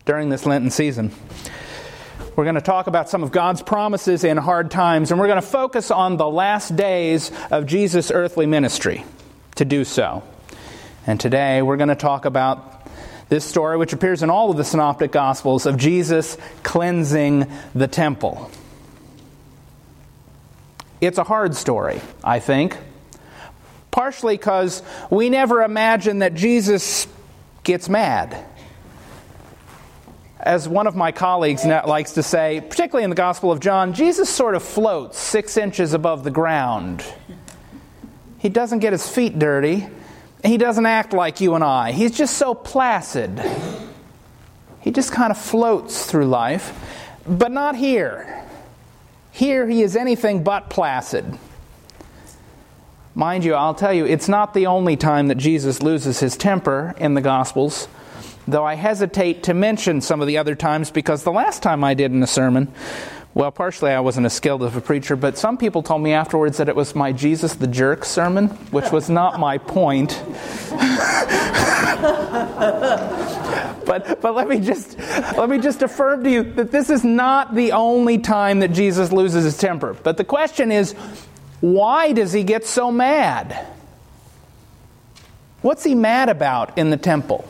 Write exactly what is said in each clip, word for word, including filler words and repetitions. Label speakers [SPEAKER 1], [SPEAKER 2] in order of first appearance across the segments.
[SPEAKER 1] during this Lenten season. We're going to talk about some of God's promises in hard times, and we're going to focus on the last days of Jesus' earthly ministry to do so. And today we're going to talk about this story, which appears in all of the Synoptic Gospels, of Jesus cleansing the temple. It's a hard story, I think, partially because we never imagine that Jesus gets mad. As one of my colleagues likes to say, particularly in the Gospel of John, Jesus sort of floats six inches above the ground. He doesn't get his feet dirty. He doesn't act like you and I. He's just so placid. He just kind of floats through life. But not here. Here he is anything but placid. Mind you, I'll tell you, it's not the only time that Jesus loses his temper in the Gospels, though I hesitate to mention some of the other times because the last time I did in a sermon, well, partially I wasn't as skilled of a preacher, but some people told me afterwards that it was my Jesus the Jerk sermon, which was not my point. But but let me just let me just affirm to you that this is not the only time that Jesus loses his temper. But the question is, why does he get so mad? What's he mad about in the temple?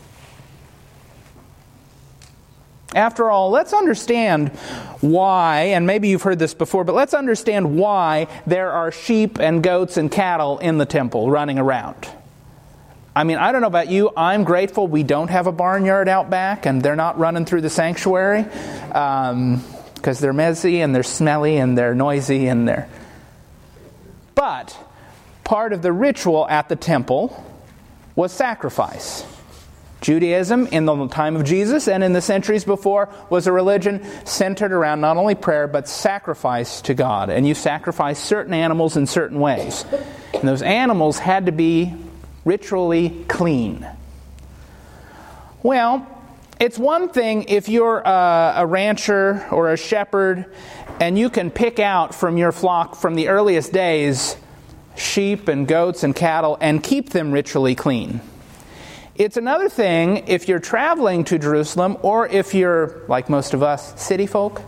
[SPEAKER 1] After all, let's understand why, and maybe you've heard this before, but let's understand why there are sheep and goats and cattle in the temple running around. I mean, I don't know about you, I'm grateful we don't have a barnyard out back and they're not running through the sanctuary because um, they're messy and they're smelly and they're noisy and they're... But part of the ritual at the temple was sacrifice. Judaism, in the time of Jesus and in the centuries before, was a religion centered around not only prayer, but sacrifice to God. And you sacrifice certain animals in certain ways. And those animals had to be ritually clean. Well, it's one thing if you're a, a rancher or a shepherd and you can pick out from your flock from the earliest days sheep and goats and cattle and keep them ritually clean. It's another thing if you're traveling to Jerusalem or if you're, like most of us, city folk,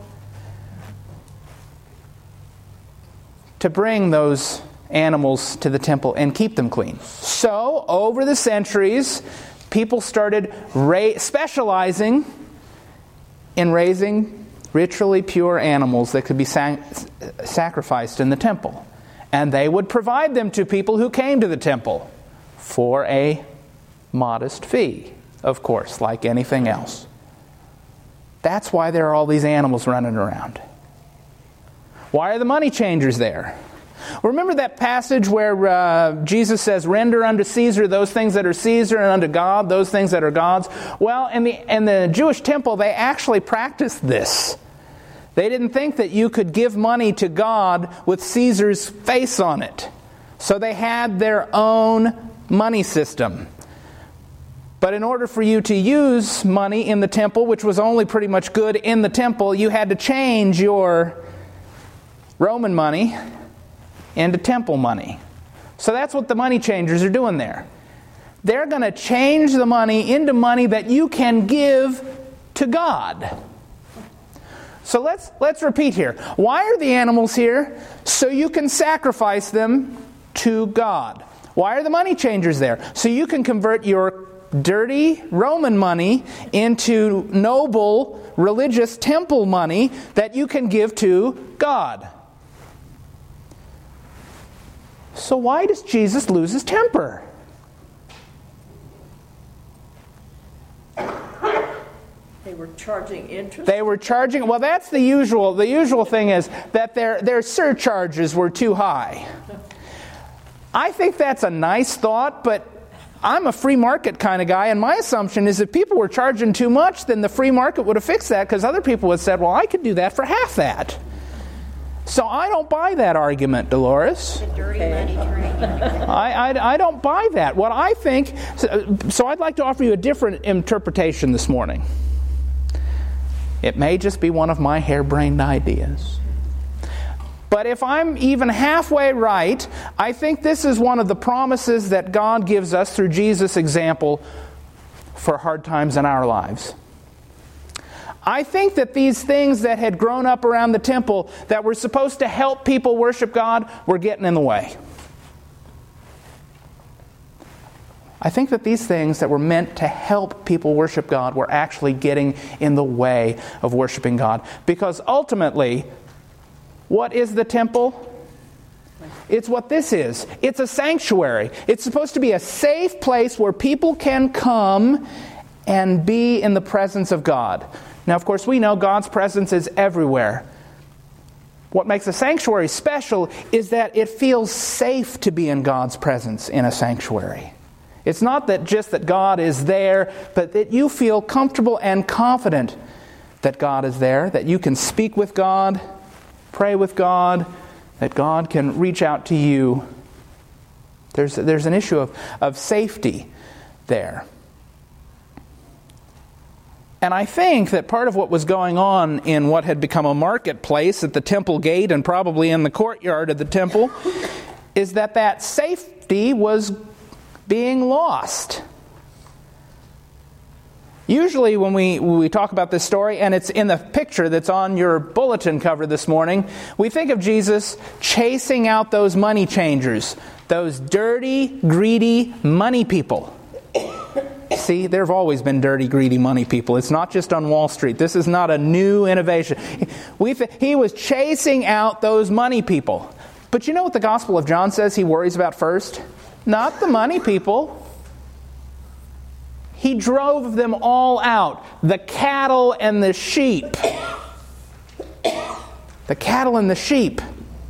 [SPEAKER 1] to bring those animals to the temple and keep them clean. So, over the centuries, people started ra- specializing in raising ritually pure animals that could be sang- sacrificed in the temple. And they would provide them to people who came to the temple for a modest fee, of course, like anything else. That's why there are all these animals running around. Why are the money changers there? Remember that passage where uh, Jesus says, "Render unto Caesar those things that are Caesar, and unto God those things that are God's"? Well, in the in the Jewish temple, they actually practiced this. They didn't think that you could give money to God with Caesar's face on it. So they had their own money system. But in order for you to use money in the temple, which was only pretty much good in the temple, you had to change your Roman money into temple money. So that's what the money changers are doing there. They're going to change the money into money that you can give to God. So let's let's repeat here. Why are the animals here? So you can sacrifice them to God. Why are the money changers there? So you can convert your dirty Roman money into noble religious temple money that you can give to God. So why does Jesus lose his temper?
[SPEAKER 2] They were charging interest?
[SPEAKER 1] They were charging, well that's the usual, the usual thing is that their, their surcharges were too high. I think that's a nice thought, but I'm a free market kind of guy, and my assumption is if people were charging too much, then the free market would have fixed that, because other people would have said, well, I could do that for half that. So I don't buy that argument, Dolores.
[SPEAKER 3] The dirty money train.
[SPEAKER 1] I, I, I don't buy that. What I think, so, so I'd like to offer you a different interpretation this morning. It may just be one of my harebrained ideas. But if I'm even halfway right, I think this is one of the promises that God gives us through Jesus' example for hard times in our lives. I think that these things that had grown up around the temple that were supposed to help people worship God were getting in the way. I think that these things that were meant to help people worship God were actually getting in the way of worshiping God. Because ultimately, what is the temple? It's what this is. It's a sanctuary. It's supposed to be a safe place where people can come and be in the presence of God. Now, of course, we know God's presence is everywhere. What makes a sanctuary special is that it feels safe to be in God's presence in a sanctuary. It's not that just that God is there, but that you feel comfortable and confident that God is there, that you can speak with God, pray with God, that God can reach out to you. There's, there's an issue of, of safety there. And I think that part of what was going on in what had become a marketplace at the temple gate and probably in the courtyard of the temple is that that safety was being lost. Usually when we, when we talk about this story, and it's in the picture that's on your bulletin cover this morning, we think of Jesus chasing out those money changers, those dirty, greedy money people. See, there have always been dirty, greedy money people. It's not just on Wall Street. This is not a new innovation. We th- he was chasing out those money people. But you know what the Gospel of John says he worries about first? Not the money people. He drove them all out. The cattle and the sheep. The cattle and the sheep.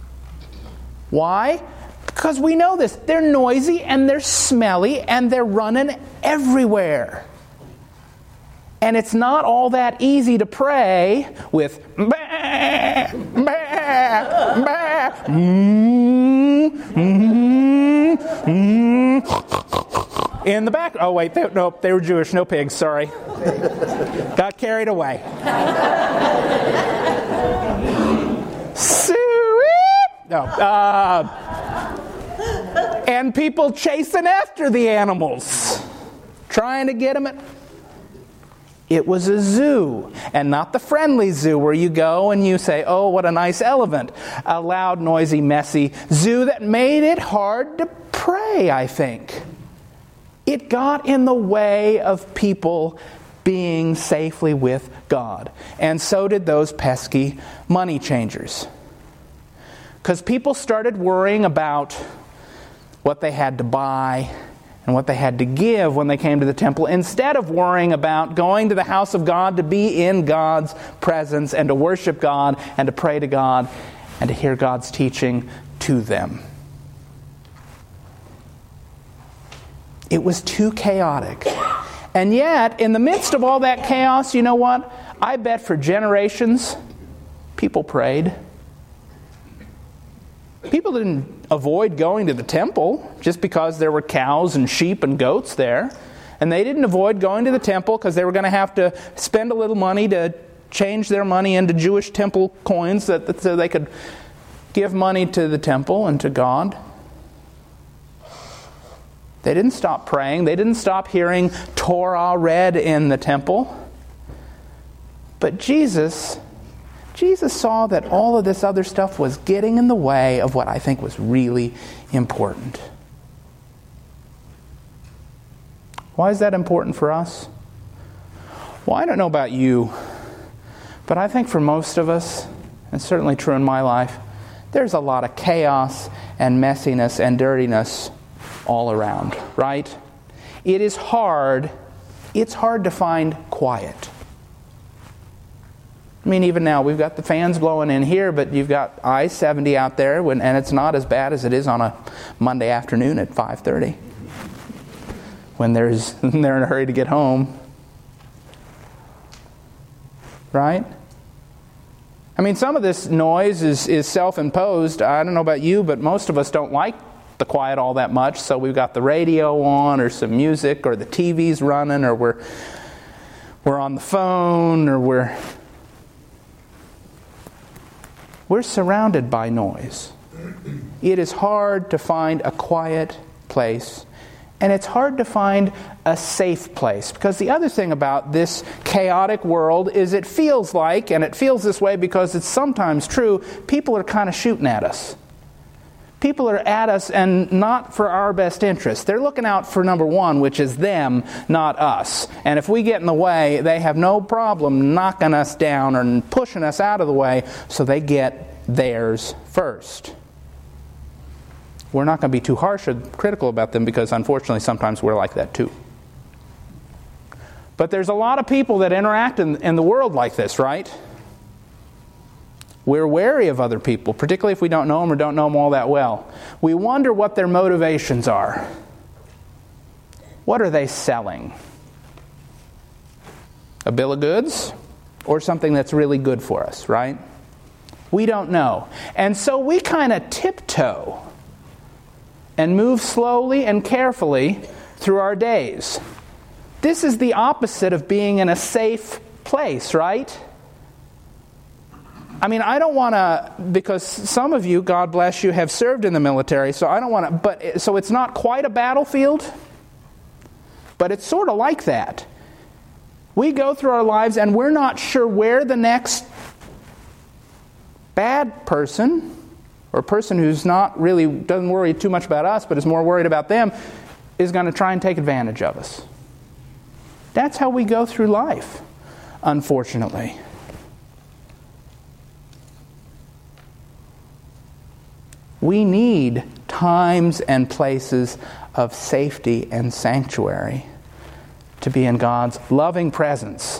[SPEAKER 1] Why? Because we know this. They're noisy and they're smelly and they're running everywhere. And it's not all that easy to pray with bah, bah, bah, mm, mm, mm, in the back. Oh wait, they, nope, they were Jewish, no pigs, sorry. Got carried away. No. Uh, and people chasing after the animals, trying to get them at... It was a zoo, and not the friendly zoo where you go and you say, oh, what a nice elephant. A loud, noisy, messy zoo that made it hard to pray, I think. It got in the way of people being safely with God. And so did those pesky money changers. Because people started worrying about what they had to buy and what they had to give when they came to the temple, instead of worrying about going to the house of God to be in God's presence and to worship God and to pray to God and to hear God's teaching to them. It was too chaotic. And yet, in the midst of all that chaos, you know what? I bet for generations, people prayed. People didn't avoid going to the temple just because there were cows and sheep and goats there. And they didn't avoid going to the temple because they were going to have to spend a little money to change their money into Jewish temple coins that, that, so they could give money to the temple and to God. They didn't stop praying. They didn't stop hearing Torah read in the temple. But Jesus... Jesus saw that all of this other stuff was getting in the way of what I think was really important. Why is that important for us? Well, I don't know about you, but I think for most of us, and certainly true in my life, there's a lot of chaos and messiness and dirtiness all around, right? It is hard, it's hard to find quiet. I mean, even now, we've got the fans blowing in here, but you've got I seventy out there, when, and it's not as bad as it is on a Monday afternoon at five thirty, when there's they're in a hurry to get home. Right? I mean, some of this noise is, is self-imposed. I don't know about you, but most of us don't like the quiet all that much, so we've got the radio on, or some music, or the T V's running, or we're we're on the phone, or we're... We're surrounded by noise. It is hard to find a quiet place And it's hard to find a safe place. Because the other thing about this chaotic world is it feels like, and it feels this way because it's sometimes true, people are kind of shooting at us. People are at us and not for our best interest. They're looking out for number one, which is them, not us. And if we get in the way, they have no problem knocking us down or pushing us out of the way, so they get theirs first. We're not going to be too harsh or critical about them because unfortunately sometimes we're like that too. But there's a lot of people that interact in, in the world like this, right? We're wary of other people, particularly if we don't know them or don't know them all that well. We wonder what their motivations are. What are they selling? A bill of goods? Or something that's really good for us, right? We don't know. And so we kind of tiptoe and move slowly and carefully through our days. This is the opposite of being in a safe place, right? I mean, I don't want to, because some of you, God bless you, have served in the military, so I don't want to, but, so it's not quite a battlefield, but it's sort of like that. We go through our lives and we're not sure where the next bad person, or person who's not really, doesn't worry too much about us, but is more worried about them, is going to try and take advantage of us. That's how we go through life, unfortunately. We need times and places of safety and sanctuary to be in God's loving presence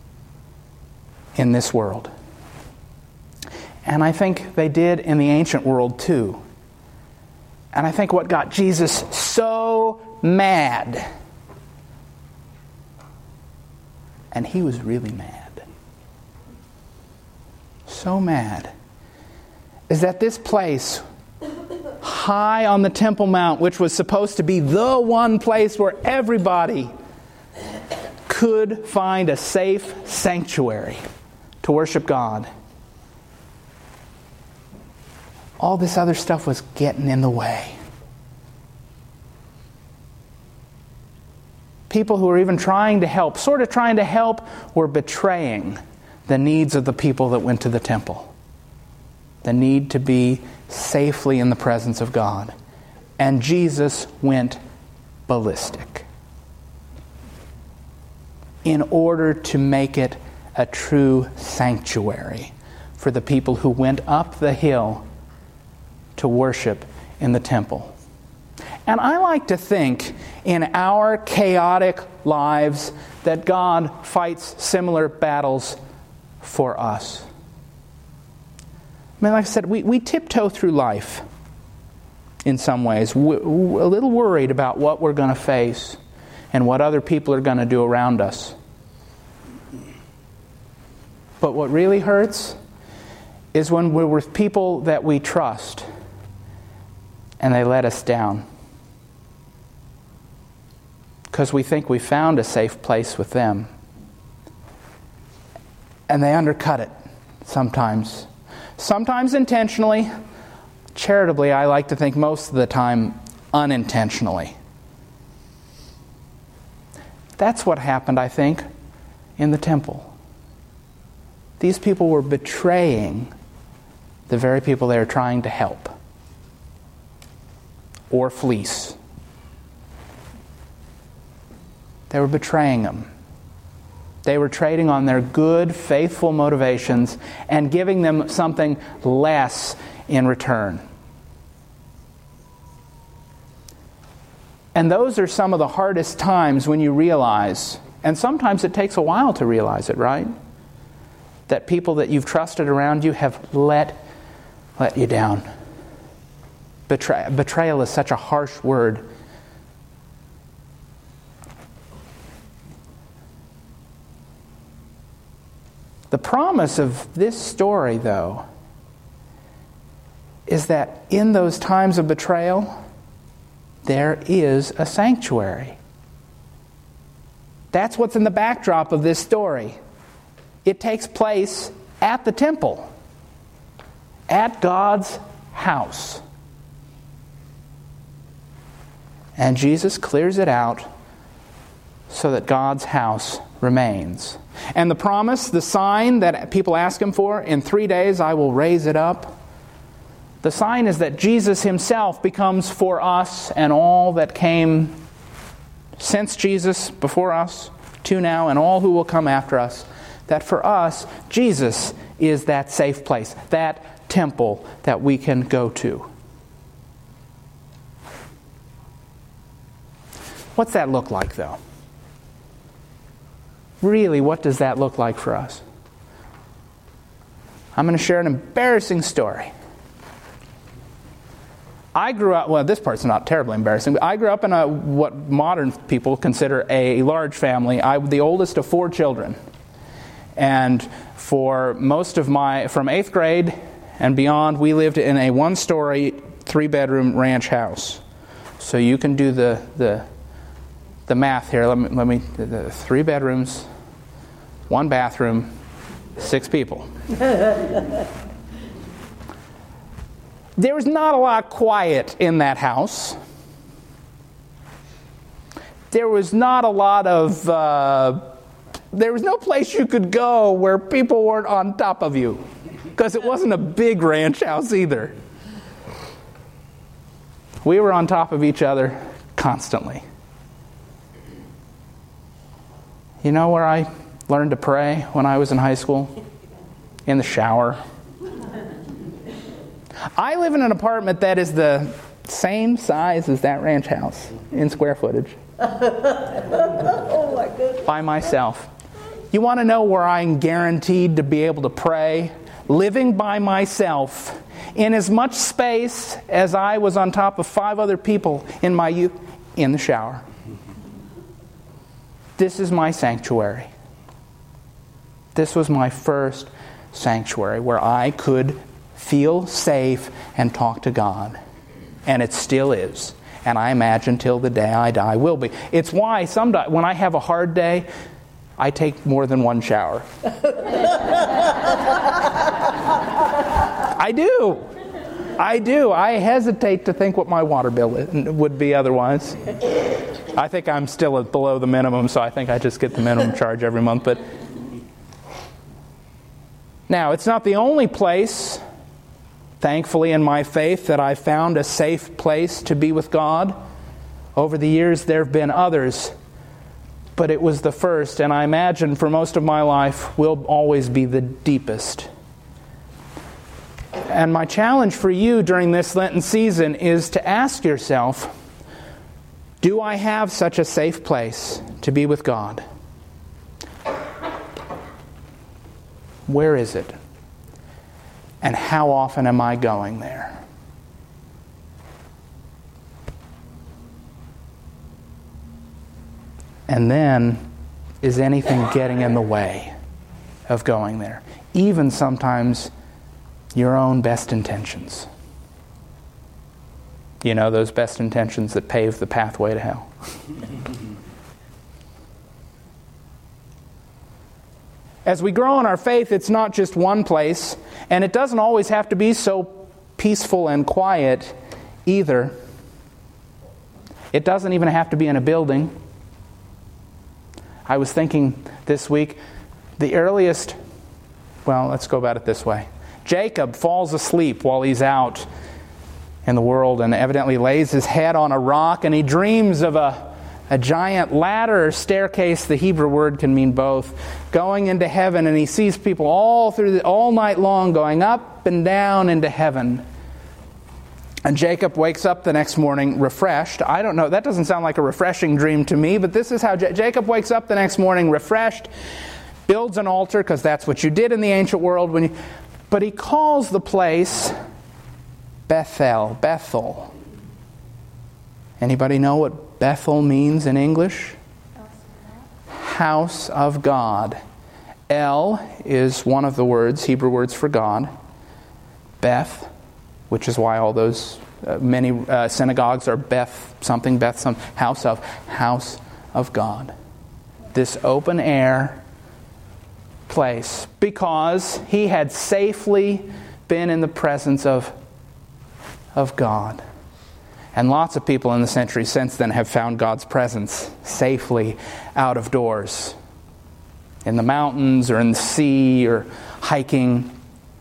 [SPEAKER 1] in this world. And I think they did in the ancient world too. And I think what got Jesus so mad, and he was really mad, so mad, is that this place high on the Temple Mount, which was supposed to be the one place where everybody could find a safe sanctuary to worship God, all this other stuff was getting in the way. People who were even trying to help, sort of trying to help, were betraying the needs of the people that went to the temple. The need to be safely in the presence of God. And Jesus went ballistic in order to make it a true sanctuary for the people who went up the hill to worship in the temple. And I like to think in our chaotic lives that God fights similar battles for us. I mean, like I said, we, we tiptoe through life in some ways. We're a little worried about what we're going to face and what other people are going to do around us. But what really hurts is when we're with people that we trust and they let us down. Because we think we found a safe place with them. And they undercut it sometimes. Sometimes intentionally. Charitably, I like to think most of the time unintentionally. That's what happened, I think, in the temple. These people were betraying the very people they were trying to help or fleece. They were betraying them. They were trading on their good, faithful motivations and giving them something less in return. And those are some of the hardest times when you realize, and sometimes it takes a while to realize it, right? That people that you've trusted around you have let, let you down. Betray, betrayal is such a harsh word. The promise of this story, though, is that in those times of betrayal, there is a sanctuary. That's what's in the backdrop of this story. It takes place at the temple, at God's house. And Jesus clears it out so that God's house remains. And the promise, the sign that people ask him for, in three days I will raise it up. The sign is that Jesus himself becomes for us and all that came since Jesus, before us, to now, and all who will come after us, that for us, Jesus is that safe place, that temple that we can go to. What's that look like, though? Really, what does that look like for us? I'm going to share an embarrassing story. I grew up, well, this part's not terribly embarrassing, but I grew up in a what modern people consider a large family. I'm the oldest of four children. And for most of my, from eighth grade and beyond, we lived in a one-story, three-bedroom ranch house. So you can do the the, the math here. Let me, let me the three bedrooms, one bathroom, six people. There was not a lot of quiet in that house. There was not a lot of, uh, there was no place you could go where people weren't on top of you. Because it wasn't a big ranch house either. We were on top of each other constantly. You know where I learned to pray when I was in high school? In the shower. I live in an apartment that is the same size as that ranch house in square footage.
[SPEAKER 2] Oh my goodness.
[SPEAKER 1] By myself. You want to know where I'm guaranteed to be able to pray? Living by myself in as much space as I was on top of five other people in my youth, in the shower. This is my sanctuary. This was my first sanctuary where I could feel safe and talk to God. And it still is. And I imagine till the day I die will be. It's why some when I have a hard day, I take more than one shower. I do. I do. I hesitate to think what my water bill would be otherwise. I think I'm still at below the minimum, so I think I just get the minimum charge every month. But now, it's not the only place, thankfully, in my faith that I found a safe place to be with God. Over the years, there have been others, but it was the first, and I imagine for most of my life will always be the deepest. And my challenge for you during this Lenten season is to ask yourself, do I have such a safe place to be with God? Where is it? And how often am I going there? And then, is anything getting in the way of going there? Even sometimes your own best intentions. You know, those best intentions that pave the pathway to hell. As we grow in our faith, it's not just one place, and it doesn't always have to be so peaceful and quiet either. It doesn't even have to be in a building. I was thinking this week, the earliest, well, let's go about it this way. Jacob falls asleep while he's out in the world and evidently lays his head on a rock, and he dreams of a A giant ladder or staircase, the Hebrew word can mean both, going into heaven, and he sees people all through the, all night long going up and down into heaven. And Jacob wakes up the next morning refreshed. I don't know, that doesn't sound like a refreshing dream to me, but this is how J- Jacob wakes up the next morning refreshed, builds an altar, because that's what you did in the ancient world. When you, but he calls the place Bethel, Bethel. Anybody know what Bethel means in English? House of God. El is one of the words, Hebrew words for God. Beth, which is why all those uh, many uh, synagogues are Beth something, Beth something, house of, house of God. This open air place, because he had safely been in the presence of, of God. And lots of people in the centuries since then have found God's presence safely out of doors, in the mountains or in the sea or hiking.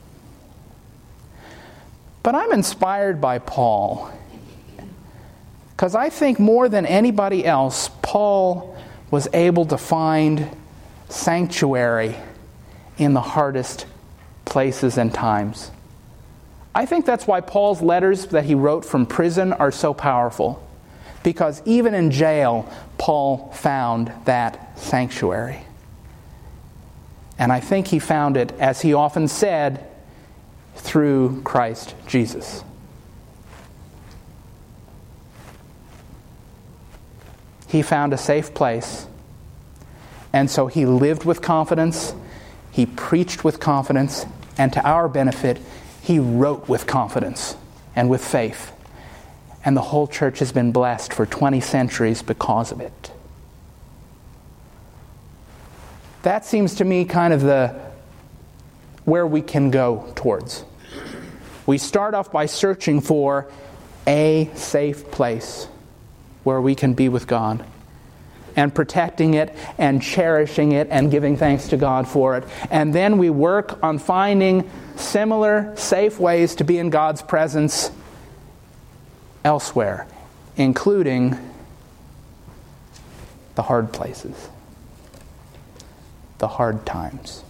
[SPEAKER 1] But I'm inspired by Paul, because I think more than anybody else, Paul was able to find sanctuary in the hardest places and times. I think that's why Paul's letters that he wrote from prison are so powerful, because even in jail, Paul found that sanctuary. And I think he found it, as he often said, through Christ Jesus. He found a safe place, and so he lived with confidence, he preached with confidence, and to our benefit, he wrote with confidence and with faith. And the whole church has been blessed for twenty centuries because of it. That seems to me kind of the where we can go towards. We start off by searching for a safe place where we can be with God, and protecting it and cherishing it and giving thanks to God for it. And then we work on finding similar safe ways to be in God's presence elsewhere, including the hard places, the hard times.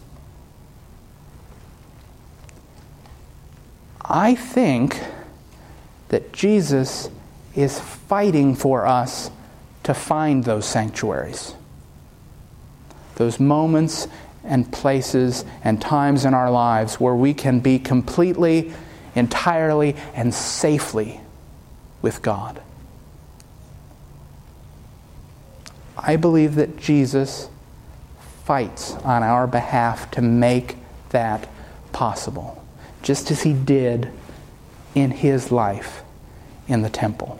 [SPEAKER 1] I think that Jesus is fighting for us to find those sanctuaries, those moments and places and times in our lives where we can be completely, entirely, and safely with God. I believe that Jesus fights on our behalf to make that possible, just as he did in his life in the temple.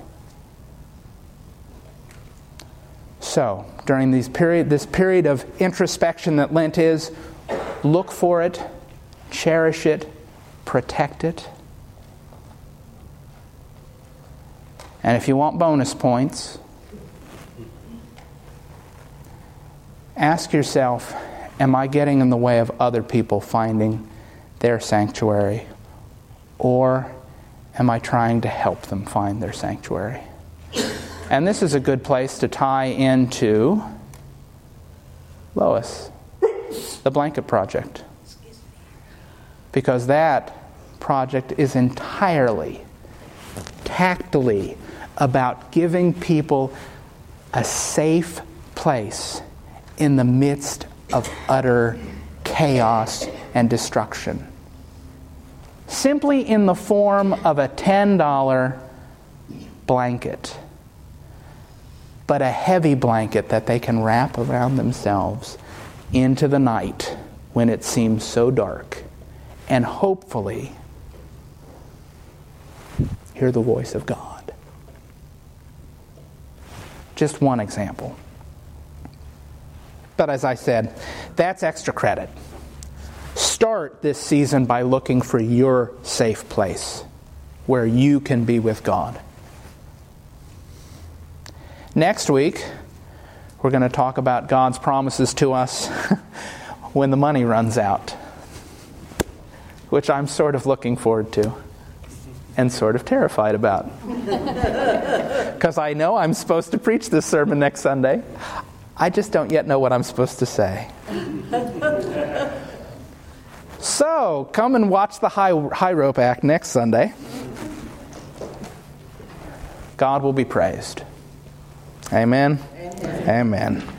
[SPEAKER 1] So, during these period, this period of introspection that Lent is, look for it, cherish it, protect it. And if you want bonus points, ask yourself, am I getting in the way of other people finding their sanctuary? Or am I trying to help them find their sanctuary? And this is a good place to tie into Lois, the Blanket Project. Because that project is entirely, tactily about giving people a safe place in the midst of utter chaos and destruction. Simply in the form of a ten dollar blanket, but a heavy blanket that they can wrap around themselves into the night when it seems so dark, and hopefully hear the voice of God. Just one example. But as I said, that's extra credit. Start this season by looking for your safe place where you can be with God. Next week, we're going to talk about God's promises to us when the money runs out, which I'm sort of looking forward to and sort of terrified about. Because I know I'm supposed to preach this sermon next Sunday. I just don't yet know what I'm supposed to say. So, come and watch the high, high rope act next Sunday. God will be praised. Amen. Amen. Amen.